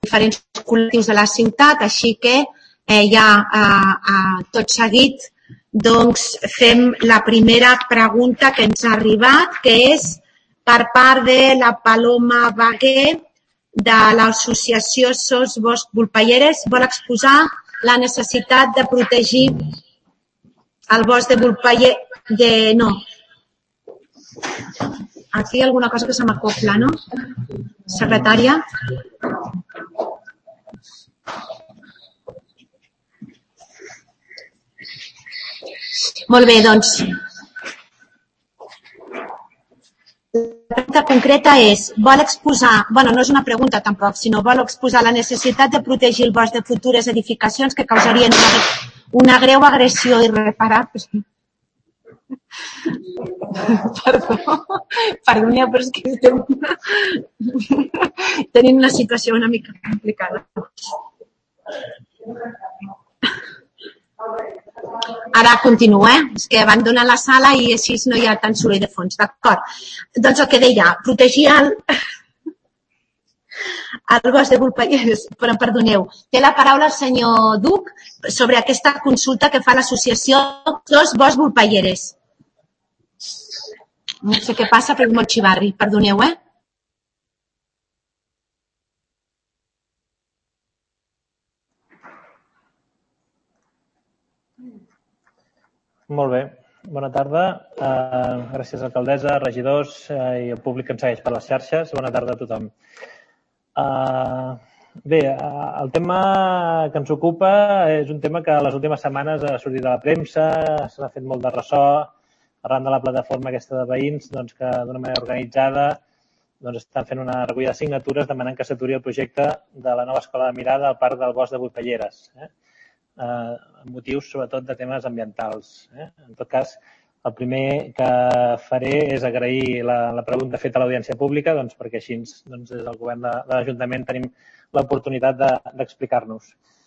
diferents col·lectius de la ciutat, així que ja tot seguit fem la primera pregunta que ens ha arribat, que és per part de la Paloma Baguer de l'associació SOS Bosc Volpelleres. Vol exposar la necessitat de protegir el bosc de Volpelleres. No. Aquí hi ha alguna cosa que se m'acopla, no? Secretària? Molt bé, doncs. La pregunta concreta és, vol exposar, no és una pregunta tampoc, sinó vol exposar la necessitat de protegir el bosc de futures edificacions que causarien una greu agressió irreparable. Perdoneu, però és que estem tenint una situació una mica complicada. Ara continuo, és que abandonen la sala i així no hi ha tant soroll de fons, d'acord? Doncs el que deia, protegir el bosc de Volpelleres, però perdoneu, té la paraula el senyor Duc sobre aquesta consulta que fa l'associació SOS Bosc Volpelleres. No sé què passa, però és molt xivarri, perdoneu, Molt bé, bona tarda. Gràcies, alcaldessa, regidors i el públic que ens segueix per les xarxes. Bona tarda a tothom. Bé, el tema que ens ocupa és un tema que les últimes setmanes ha sortit a la premsa, s'ha fet molt de ressò arran de la plataforma aquesta de veïns que d'una manera organitzada estan fent una recollida de signatures demanant que s'aturi el projecte de la nova escola de mirada al Parc del Bosc de Volpelleres. Motius sobretot de temes ambientals. En tot cas, el primer que faré és agrair la pregunta feta a l'audiència pública perquè així des del govern de l'Ajuntament tenim l'oportunitat d'explicar-nos.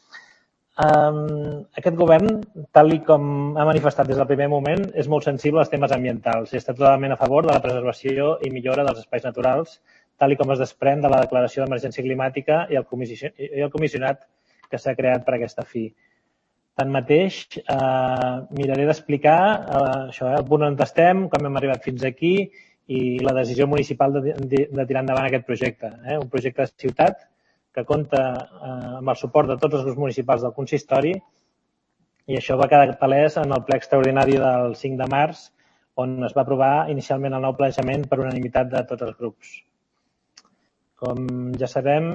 Aquest govern, tal com ha manifestat des del primer moment, és molt sensible als temes ambientals i està totalment a favor de la preservació i millora dels espais naturals, tal com es desprèn de la declaració d'emergència climàtica i el comissionat que s'ha creat per aquesta fi. Tanmateix, miraré d'explicar el punt on estem, com hem arribat fins aquí i la decisió municipal de tirar endavant aquest projecte. Un projecte de ciutat que compta amb el suport de tots els grups municipals del consistori i això va quedar palès en el ple extraordinari del 5 de març on es va aprovar inicialment el nou planejament per unanimitat de tots els grups. Com ja sabem,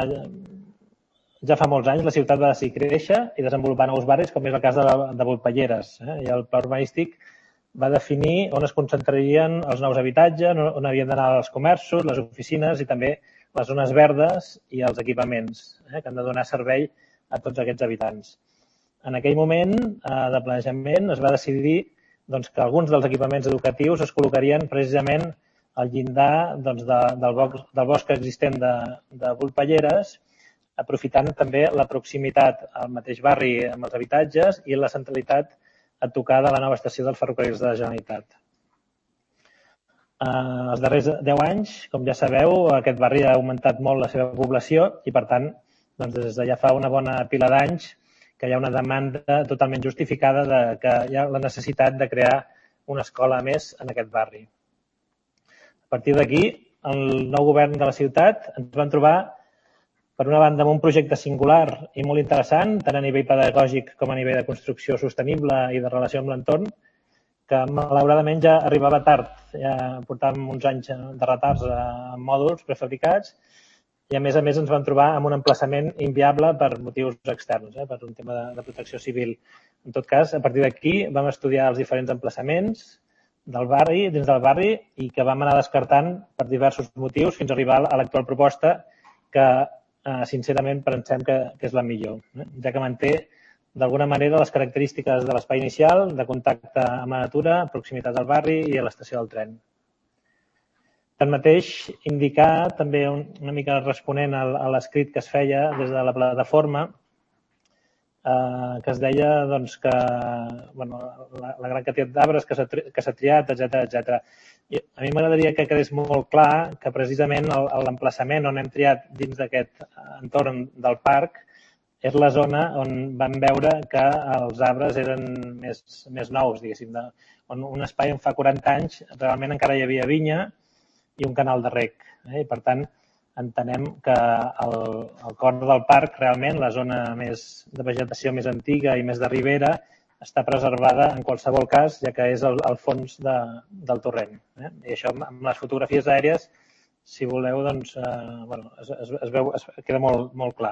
ja fa molts anys la ciutat va decidir créixer i desenvolupar nous barris, com és el cas de Volpelleres. I el pla urbanístic va definir on es concentrarien els nous habitatges, on havien d'anar els comerços, les oficines i també les zones verdes i els equipaments que han de donar servei a tots aquests habitants. En aquell moment de planejament es va decidir que alguns dels equipaments educatius es col·locarien precisament al llindar del bosc existent de Volpelleres, aprofitant també la proximitat al mateix barri amb els habitatges i la centralitat a tocar de la nova estació dels ferrocarrils de la Generalitat. Els darrers 10 anys, com ja sabeu, aquest barri ha augmentat molt la seva població i, per tant, des de ja fa una bona pila d'anys que hi ha una demanda totalment justificada que hi ha la necessitat de crear una escola més en aquest barri. A partir d'aquí, el nou govern de la ciutat ens vam trobar per una banda, amb un projecte singular i molt interessant, tant a nivell pedagògic com a nivell de construcció sostenible i de relació amb l'entorn, que malauradament ja arribava tard. Ja portàvem uns anys de retards en mòduls prefabricats i, a més ens vam trobar amb un emplaçament inviable per motius externs, per un tema de protecció civil. En tot cas, a partir d'aquí vam estudiar els diferents emplaçaments dins del barri i que vam anar descartant per diversos motius fins a arribar a l'actual proposta que sincerament pensem que és la millor, ja que manté d'alguna manera les característiques de l'espai inicial, de contacte amb la natura, proximitat al barri i a l'estació del tren. Tanmateix, indicar també una mica responent a l'escrit que es feia des de la plataforma que es deia que la gran quantitat d'arbres que s'ha triat, etc. I a mi m'agradaria que quedés molt clar que precisament l'emplaçament on hem triat dins d'aquest entorn del parc és la zona on vam veure que els arbres eren més nous, diguéssim, on un espai on fa 40 anys realment encara hi havia vinya i un canal de rec. I per tant, entenem que el cor del parc, realment, la zona de vegetació més antiga i més de ribera, està preservada en qualsevol cas, ja que és el fons del torrent. I això amb les fotografies aèries, si voleu, es queda molt clar.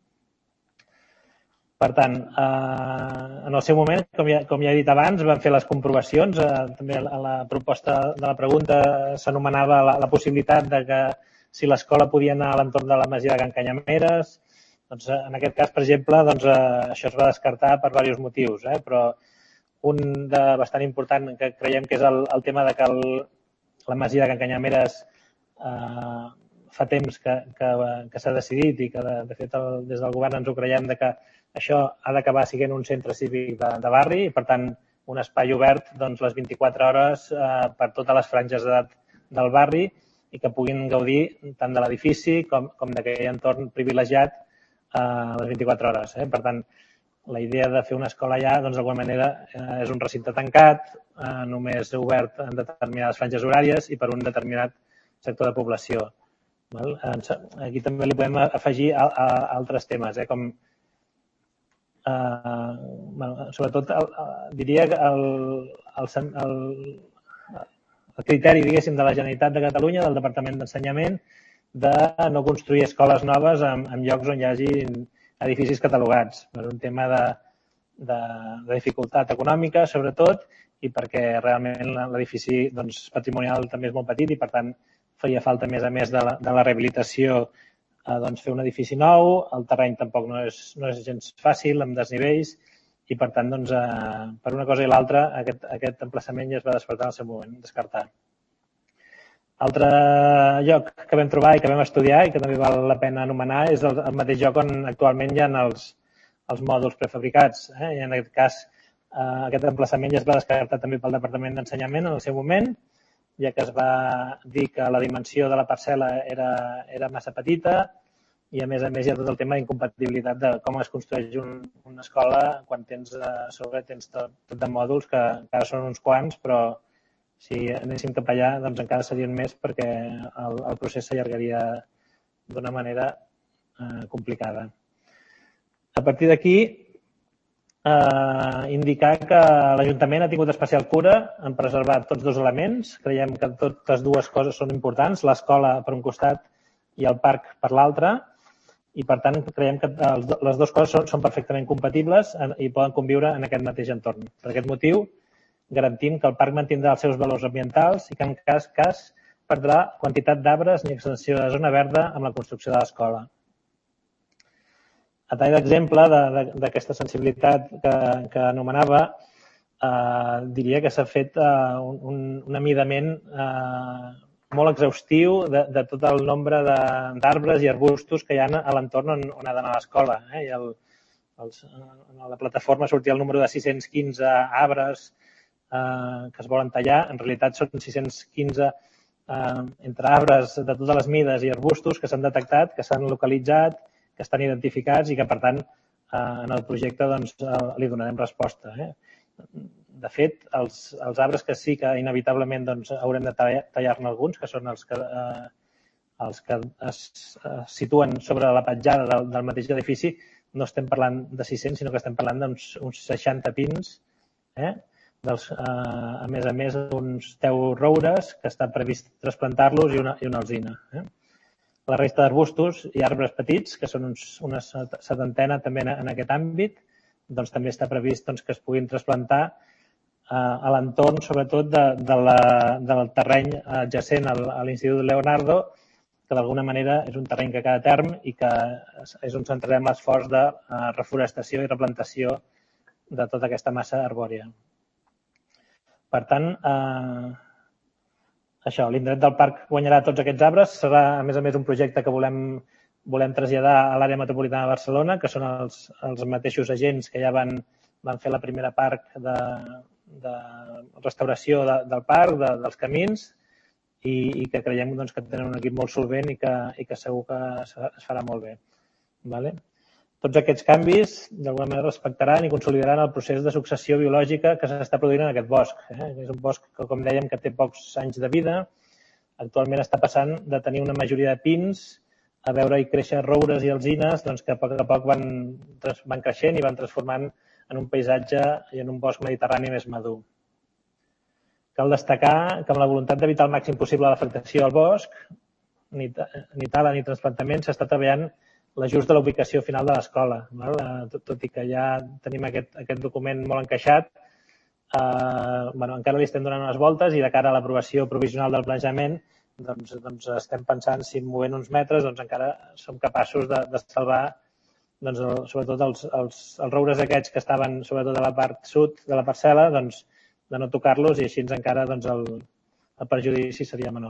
Per tant, en el seu moment, com ja he dit abans, vam fer les comprovacions. També a la proposta de la pregunta s'anomenava la possibilitat de que si l'escola podia anar a l'entorn de la masia de Can Canyameres. Doncs, en aquest cas, per exemple, això es va descartar per diversos motius, però un de bastant important que creiem que és el tema de que la masia de Can Canyameres fa temps que s'ha decidit i que, de fet, des del govern ens ho creiem de que això ha d'acabar sent un centre cívic de barri i, per tant, un espai obert les 24 hores per totes les franges d'edat del barri i que puguin gaudir tant de l'edifici com d'aquell entorn privilegiat les 24 hores. Per tant, la idea de fer una escola allà, d'alguna manera, és un recinte tancat, només obert en determinades franges horàries i per un determinat sector de població. Aquí també li podem afegir altres temes, com sobretot diria que el criteri, diguéssim, de la Generalitat de Catalunya, del Departament d'Ensenyament, de no construir escoles noves en llocs on hi hagi edificis catalogats, per un tema de dificultat econòmica, sobretot, i perquè realment l'edifici patrimonial també és molt petit i, per tant, faria falta, a més de la rehabilitació, fer un edifici nou. El terreny tampoc no és gens fàcil, amb desnivells, i, per tant, per una cosa i l'altra, aquest emplaçament ja es va descartar en el seu moment, descartar. Altre lloc que vam trobar i que vam estudiar i que també val la pena anomenar és el mateix lloc on actualment hi ha els mòduls prefabricats. I en aquest cas, aquest emplaçament ja es va descartar també pel Departament d'Ensenyament en el seu moment, ja que es va dir que la dimensió de la parcel·la era massa petita i, a més hi ha tot el tema d'incompatibilitat de com es construeix una escola quan tens tot de mòduls, que encara són uns quants, però si anéssim cap allà encara serien més perquè el procés s'allargaria d'una manera complicada. A partir d'aquí, indicar que l'Ajuntament ha tingut especial cura en preservar tots dos elements. Creiem que totes dues coses són importants, l'escola per un costat i el parc per l'altre, i per tant creiem que les dues coses són perfectament compatibles i poden conviure en aquest mateix entorn. Per aquest motiu, garantim que el parc mantindrà els seus valors ambientals i que en cap cas perdrà quantitat d'arbres ni extensió de zona verda amb la construcció de l'escola. A tall d'exemple d'aquesta sensibilitat que anomenava, diria que s'ha fet un amidament molt exhaustiu de tot el nombre d'arbres i arbustos que hi ha a l'entorn on ha d'anar l'escola. A la plataforma sortia el número de 615 arbres que es volen tallar. En realitat són 615 entre arbres de totes les mides i arbustos que s'han detectat, que s'han localitzat, que estan identificats i que, per tant, en el projecte li donarem resposta. De fet, els arbres que sí que inevitablement haurem de tallar-ne alguns, que són els que es situen sobre la petjada del mateix edifici, no estem parlant de 600, sinó que estem parlant d'uns 60 pins, a més, uns 10 roures, que està previst trasplantar-los, i una alzina. La resta d'arbustos i arbres petits, que són una setantena també en aquest àmbit, també està previst que es puguin trasplantar a l'entorn, sobretot, del terreny adjacent a l'Institut Leonardo, que d'alguna manera és un terreny que cada term i que és on centrarem l'esforç de reforestació i replantació de tota aquesta massa arbòria. Per tant, això, l'indret del parc guanyarà tots aquests arbres. Serà, a més un projecte que volem volem traslladar a l'àrea metropolitana de Barcelona, que són els mateixos agents que ja van fer la primera part de restauració del parc, dels camins, i que creiem que tenen un equip molt solvent i que segur que es farà molt bé. Tots aquests canvis, d'alguna manera, respectaran i consolidaran el procés de successió biològica que s'està produint en aquest bosc. És un bosc que, com dèiem, que té pocs anys de vida. Actualment està passant de tenir una majoria de pins a veure-hi créixer roures i alzines que a poc van creixent i van transformant en un paisatge i en un bosc mediterrani més madur. Cal destacar que amb la voluntat d'evitar al màxim possible l'afectació del bosc, ni tala ni trasplantament, s'està treballant l'ajust de la ubicació final de l'escola. Tot i que ja tenim aquest document molt encaixat, encara li estem donant unes voltes i de cara a l'aprovació provisional del planejament estem pensant si movent uns metres encara som capaços de salvar sobretot els roures aquests que estaven sobretot a la part sud de la parcel·la, de no tocar-los i així encara el perjudici seria menor.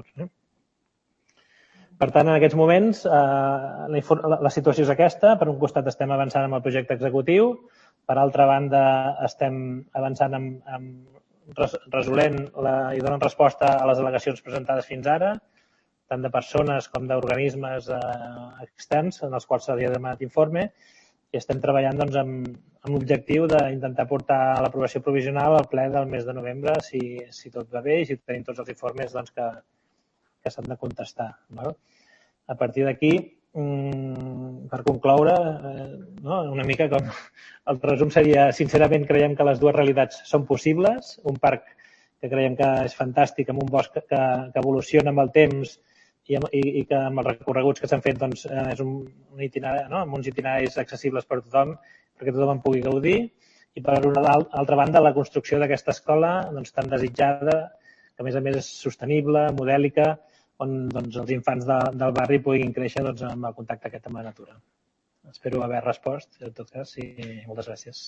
Per tant, en aquests moments, la situació és aquesta. Per un costat, estem avançant amb el projecte executiu. Per altra banda, estem avançant resolent i donant resposta a les al·legacions presentades fins ara, tant de persones com d'organismes externs en els quals s'havia demanat informe, i estem treballant amb l'objectiu d'intentar portar a l'aprovació provisional al ple del mes de novembre, si tot va bé i si tenim tots els informes que s'han de contestar. A partir d'aquí, per concloure, una mica com el resum seria, sincerament, creiem que les dues realitats són possibles. Un parc que creiem que és fantàstic, amb un bosc que evoluciona amb el temps i que amb els recorreguts que s'han fet és un itinerari, amb uns itineraris accessibles per a tothom, perquè tothom en pugui gaudir. I per una altra banda, la construcció d'aquesta escola tan desitjada, que a més és sostenible, modèlica, on els infants del barri puguin créixer amb el contacte aquest amb la natura. Espero haver respost, en tot cas, i moltes gràcies.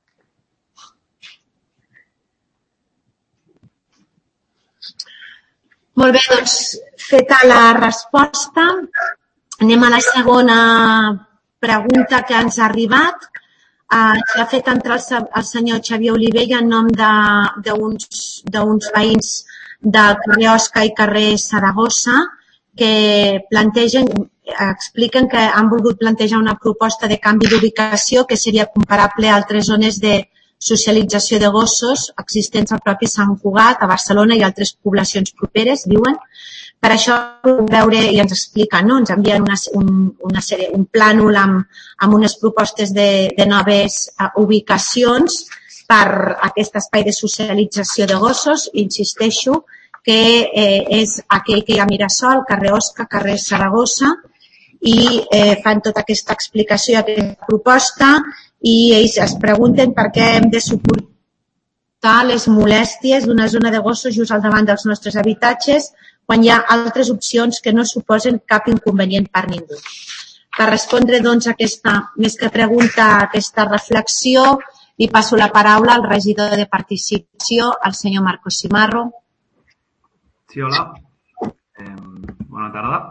Molt bé, feta la resposta, anem a la segona pregunta que ens ha arribat. L'ha fet entrar el senyor Xavier Olivella en nom d'uns veïns del carrer Osca i carrer Saragossa, que expliquen que han volgut plantejar una proposta de canvi d'ubicació que seria comparable a altres zones de socialització de gossos existents al propi Sant Cugat, a Barcelona i altres poblacions properes, diuen. Per això veure i ens expliquen, ens envien un plànol amb unes propostes de noves ubicacions per aquest espai de socialització de gossos. Insisteixo que és aquell que hi ha a Mirasol, carrer Osca, carrer Saragossa, i fan tota aquesta explicació, aquesta proposta, i ells es pregunten per què hem de suportar les molèsties d'una zona de gossos just al davant dels nostres habitatges quan hi ha altres opcions que no suposen cap inconvenient per ningú. Per respondre, més que pregunta, aquesta reflexió, li passo la paraula al regidor de Participació, el senyor Marcos Simarro. Sí, hola. Bona tarda.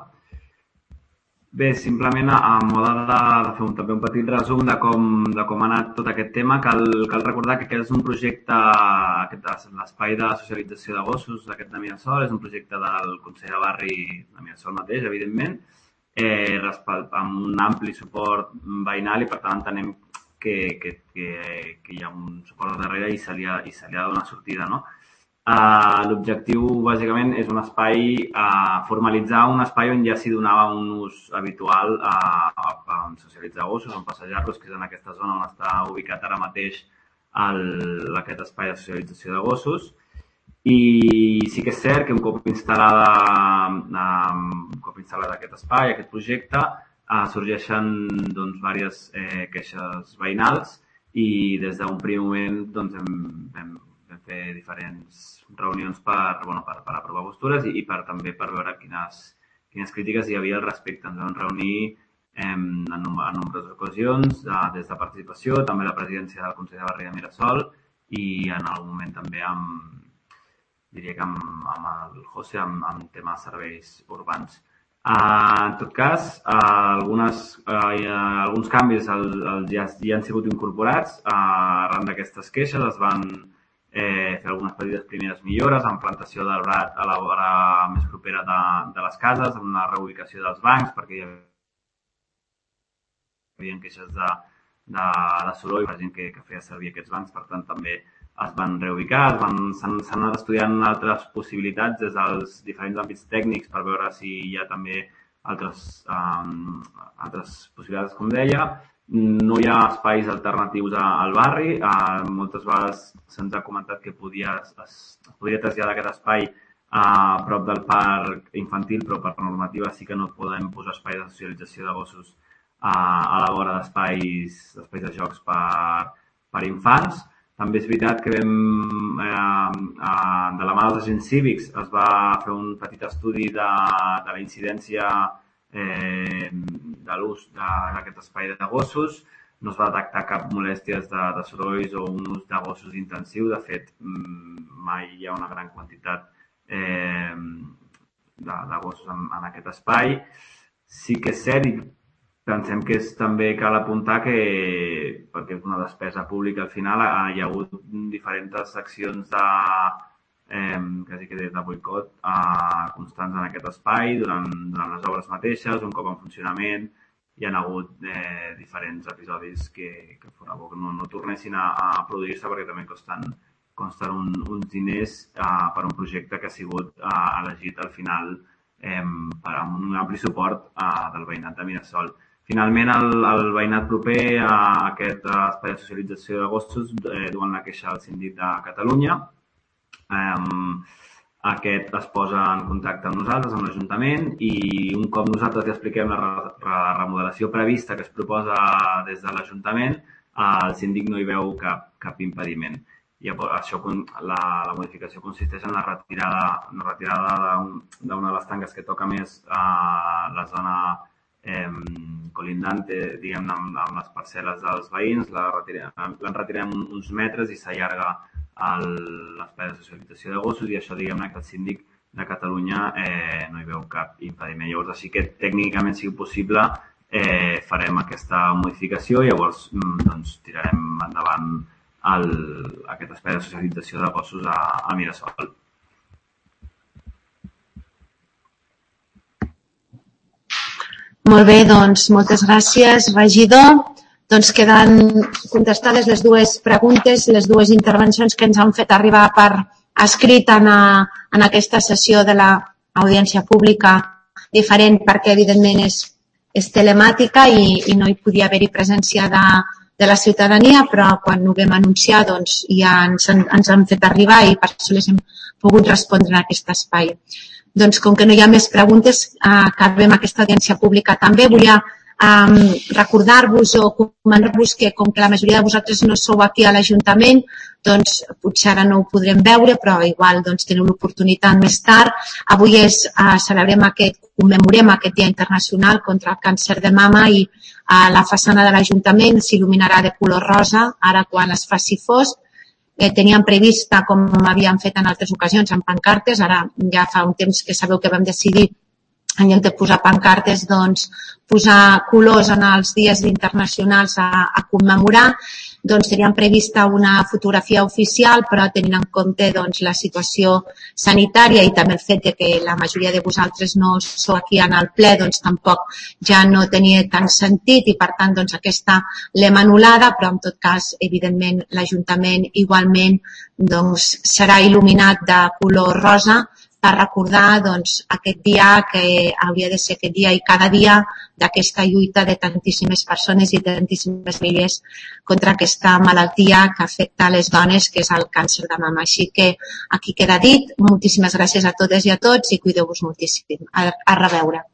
Bé, simplement a mode de fer també un petit resum de com ha anat tot aquest tema, cal recordar que aquest és un projecte, l'espai de socialització de gossos, aquest de Mirasol, és un projecte del Consell de Barri de Mirasol mateix, evidentment, amb un ampli suport veïnal i per tant entenem que hi ha un suport darrere i se li ha de donar sortida, no? L'objectiu, bàsicament, és un espai, formalitzar un espai on ja s'hi donava un ús habitual a socialitzar gossos, on passejar-los, que és en aquesta zona on està ubicat ara mateix aquest espai de socialització de gossos. I sí que és cert que un cop instal·lat aquest espai, aquest projecte, sorgeixen diverses queixes veïnals i des d'un primer moment vam fer diferents reunions per aprovar postures i també per veure quines crítiques hi havia al respecte. Ens vam reunir en nombroses ocasions des de Participació, també la presidència del Consell de Barri de Mirasol i en algun moment també diria que amb el José, amb temes serveis urbans. En tot cas, alguns canvis ja han sigut incorporats. Arran d'aquestes queixes es van fer algunes petites primeres millores en plantació d'arbrat a la vora més propera de les cases, amb la reubicació dels bancs, perquè hi havia queixes de soroll per gent que feia servir aquests bancs, per tant també es van reubicar, s'han anat estudiant altres possibilitats des dels diferents àmbits tècnics per veure si hi ha també altres possibilitats, com deia. No hi ha espais alternatius al barri. Moltes vegades se'ns ha comentat que es podria traslladar aquest espai a prop del parc infantil, però per normativa sí que no podem posar espais de socialització de gossos a la vora d'espais de jocs per infants. També és veritat que de la mà dels agents cívics es va fer un petit estudi de la incidència de l'ús d'aquest espai de gossos. No es va detectar cap molèsties de sorolls o un ús de gossos intensiu. De fet, mai hi ha una gran quantitat de gossos en aquest espai. Sí que és cert, i pensem que també cal apuntar que, perquè és una despesa pública al final, hi ha hagut diferents accions quasi que de boicot constants en aquest espai durant les obres mateixes. Un cop en funcionament hi ha hagut diferents episodis que fora bo que no tornessin a produir-se, perquè també costen uns diners per un projecte que ha sigut elegit al final amb un ampli suport del veïnat de Mirasol. Finalment, el veïnat proper a aquest espai de socialització de gossos duen la queixa al síndic de Catalunya. Aquest es posa en contacte amb nosaltres, amb l'Ajuntament, i un cop nosaltres li expliquem la remodelació prevista que es proposa des de l'Ajuntament, el síndic no hi veu cap impediment. I això, la modificació consisteix en la retirada d'una de les tanques que toca més la zona colindante, diguem-ne, amb les parcel·les dels veïns. L'en retirem uns metres i s'allarga l'espai de socialització de gossos, i això, diguem-ne, que el síndic de Catalunya no hi veu cap impediment. Llavors, així que tècnicament sigui possible, farem aquesta modificació i llavors tirarem endavant aquest espai de socialització de gossos a Mirasol. Molt bé, doncs moltes gràcies, regidor. Doncs queden contestades les dues preguntes, les dues intervencions que ens han fet arribar per escrit en aquesta sessió de l'audiència pública diferent, perquè evidentment és telemàtica i no hi podia haver-hi presència de la ciutadania, però quan ho vam anunciar doncs ja ens han fet arribar i per això les hem pogut respondre en aquest espai. Doncs com que no hi ha més preguntes, acabem aquesta audiència pública també. Volia recordar-vos o comentar-vos que com que la majoria de vosaltres no sou aquí a l'Ajuntament, doncs potser ara no ho podrem veure, però igual doncs teniu l'oportunitat més tard. Avui commemorem aquest Dia Internacional contra el Càncer de Mama i la façana de l'Ajuntament s'il·luminarà de color rosa ara quan es faci fosc. Teníem prevista, com havíem fet en altres ocasions, amb pancartes. Ara ja fa un temps que sabeu que vam decidir, en lloc de posar pancartes, doncs posar colors en els dies internacionals a commemorar. Doncs teníem prevista una fotografia oficial, però tenint en compte doncs la situació sanitària i també el fet que la majoria de vosaltres no sou aquí en el ple, doncs tampoc ja no tenia tant sentit i per tant doncs aquesta l'hem anul·lada, però en tot cas evidentment l'Ajuntament igualment doncs serà il·luminat de color rosa per recordar doncs, aquest dia que hauria de ser aquest dia i cada dia d'aquesta lluita de tantíssimes persones i de tantíssimes famílies contra aquesta malaltia que afecta les dones, que és el càncer de mama. Així que aquí queda dit. Moltíssimes gràcies a totes i a tots i cuideu-vos moltíssim. A reveure.